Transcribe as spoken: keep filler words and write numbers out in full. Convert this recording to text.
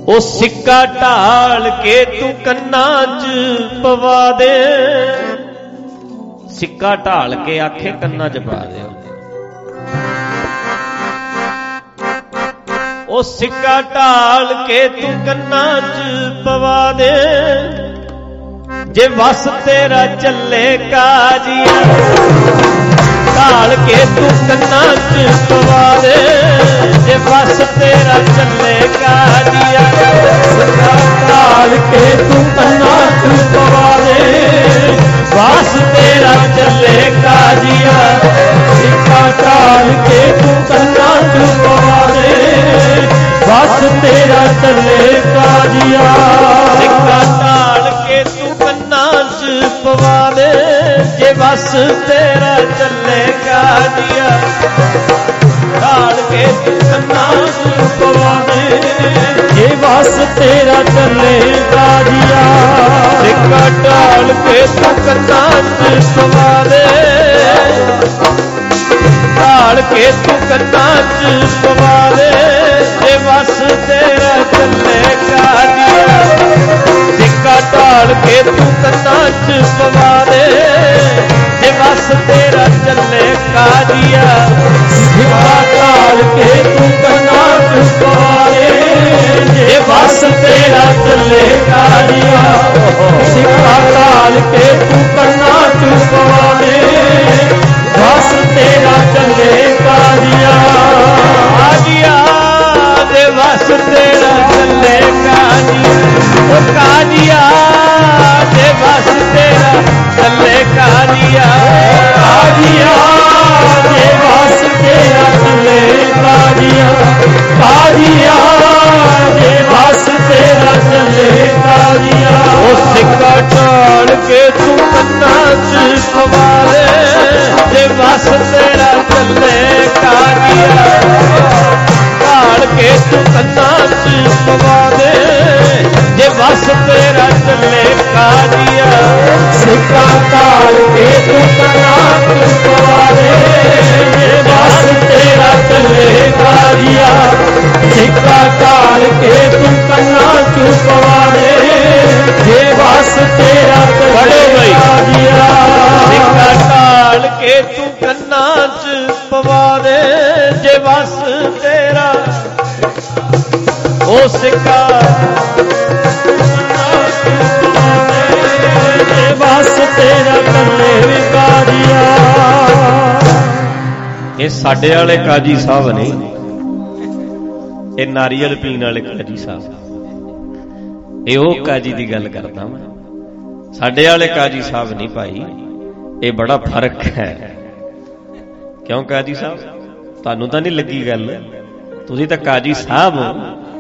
ਉਹ ਸਿੱਕਾ ਢਾਲ ਕੇ ਤੂੰ ਕੰਨਾਂ 'ਚ ਪਵਾ ਦੇ। ਸਿੱਕਾ ਢਾਲ ਕੇ ਆਖੇ ਕੰਨਾਂ 'ਚ ਪਾ ਦੇ। ਉਹ ਸਿੱਕਾ ਢਾਲ ਕੇ ਤੂੰ ਕੰਨਾਂ 'ਚ ਪਵਾ ਦੇ। ਜੇ ਵਸ ਤੇਰਾ ਚੱਲੇ ਕਾਜੀਆ ਢਾਲ ਕੇ ਤੂੰ ਕੰਨਾਂ 'ਚ ਪਵਾ ਦੇ। ਜੇ ਵਸ ਤੇਰਾ ਚੱਲੇ ਕਾਜੀਆ ਸਿੱਕਾ ਢਾਲ ਕੇ ਤੂੰ ਕੰਨਾਂ 'ਚ ਪਵਾ ਦੇ। ਵਸ ਤੇਰਾ ਚੱਲੇ ਕਾਜੀਆ ਸਿੱਕਾ ਢਾਲ ਕੇ ਤੂੰ ਕੰਨਾਂ 'ਚ ਪਵਾ ਦੇ। ਵਸ ਤੇਰਾ ਚੱਲੇ ਕਾਜੀਆ ਸਿੱਕਾ ਢਾਲ ਕੇ ਤੂੰ ਕੰਨਾਂ 'ਚ ਪਵਾ ਦੇ। ਜੇ ਵਸ ਤੇਰਾ ਚੱਲੇ ਕਾਜੀਆ ਢਾਲ ਕੇ ਤੂੰ ਕੰਨਾਂ 'ਚ ਪਵਾ ਦੇ। ਜੇ ਵਸ ਤੇਰਾ ਚੱਲੇ ਕਾਜੀਆ ਸਿੱਕਾ ਢਾਲ ਕੇ ਤੂੰ ਕੰਨਾਂ 'ਚ ਪਵਾ ਦੇ। ਢਾਲ ਕੇ ਤੂੰ ਕੰਨਾਂ 'ਚ ਪਵਾ ਦੇ। ਜੇ ਵਸ ਤੇਰਾ ਚੱਲੇ ਕਾਜੀਆ ਸਿੱਕਾ ਢਾਲ ਕੇ ਤੂੰ ਕੰਨਾਂ 'ਚ ਪਵਾ ਦੇ। ਜੇ ਵਸ ਤੇਰਾ ਚੱਲੇ ਕਾਜੀਆ ਸਿੱਕਾ ਢਾਲ ਕੇ ਤੂੰ ਕੰਨਾਂ 'ਚ ਪਵਾ ਦੇ। ਜੇ ਵਸ ਤੇਰਾ ਚੱਲੇ ਕਾਜੀਆ ਸਿੱਕਾ ਢਾਲ ਕੇ ਤੂੰ ਕੰਨਾਂ 'ਚ ਪਵਾ ਦੇ। ਵਸ ਤੇਰਾ ਚੱਲੇ ਕਾਜੀਆ ਕਾਜੀਆ ਦੇ ਵਸ ਤੇਰਾ ਚੱਲੇ ਕਾਜੀਆ। ਉਹ ਕਾਜੀਆ ਦੇ ਵਸ ਤੇਰਾ ਚੱਲੇ ਕਾਜੀਆ ਕਾਜੀਆ ਦੇ ਵਸ ਤੇਰਾ ਚੱਲੇ ਕਾਜੀਆ ਕਾਜੀਆ ਦੇ ਵਸ ਤੇਰਾ ਚੱਲੇ ਕਾਜੀਆ। ਉਹ ਸਿੱਕਾ ਢਾਲ ਕੇ ਤੂੰ ਕੰਨਾਂ 'ਚ ਪਵਾ ਦੇ। ਜੇ ਵਸ ਤੇਰਾ ਚੱਲੇ ਕਾਜੀਆ ਢਾਲ ਕੇ ਤੂੰ ਕੰਨਾਂ 'ਚ ਪਵਾ ਦੇ। ਜੇ ਵਸ ਤੇਰਾ ਚੱਲੇ ਕਾਜੀਆ ਸਿੱਕਾ ਢਾਲ ਕੇ ਤੂੰ ਕੰਨਾਂ 'ਚ ਪਵਾ ਦੇ। ਜੇ ਵਸ ਤੇਰਾ ਚੱਲੇ ਕਾਜੀਆ ਸਿੱਕਾ ਢਾਲ ਕੇ ਤੂੰ ਕੰਨਾਂ 'ਚ ਪਵਾ ਦੇ। ਜੇ ਵਸ ਤੇਰਾ ਚੱਲੇ ਕਾਜੀਆ ਸਿੱਕਾ ਢਾਲ ਕੇ ਤੂੰ ਕੰਨਾਂ 'ਚ ਪਵਾ ਦੇ। ਜੇ ਵਸ ਤੇਰਾ ਉਹ ਸਿੱਕਾ ਜੇ ਵਸ ਤੇਰਾ ਚੱਲੇ ਕਾਜੀਆ। ਇਹ ਸਾਡੇ ਵਾਲੇ ਕਾਜੀ ਸਾਹਿਬ ਨਹੀਂ, ਇਹ ਨਾਰੀਅਲ ਪੀਣ ਵਾਲੇ ਕਾਜੀ ਸਾਹਿਬ। ਇਹ ਉਹ ਕਾਜੀ ਦੀ ਗੱਲ ਕਰਦਾ ਮੈਂ, ਸਾਡੇ ਵਾਲੇ ਕਾਜੀ ਸਾਹਿਬ ਨਹੀਂ ਭਾਈ। ਇਹ ਬੜਾ ਫਰਕ ਹੈ। ਕਿਉਂ ਕਾਜੀ ਸਾਹਿਬ ਤੁਹਾਨੂੰ ਤਾਂ ਨਹੀਂ ਲੱਗੀ ਗੱਲ? ਤੁਸੀਂ ਤਾਂ ਕਾਜੀ ਸਾਹਿਬ ਹੋ।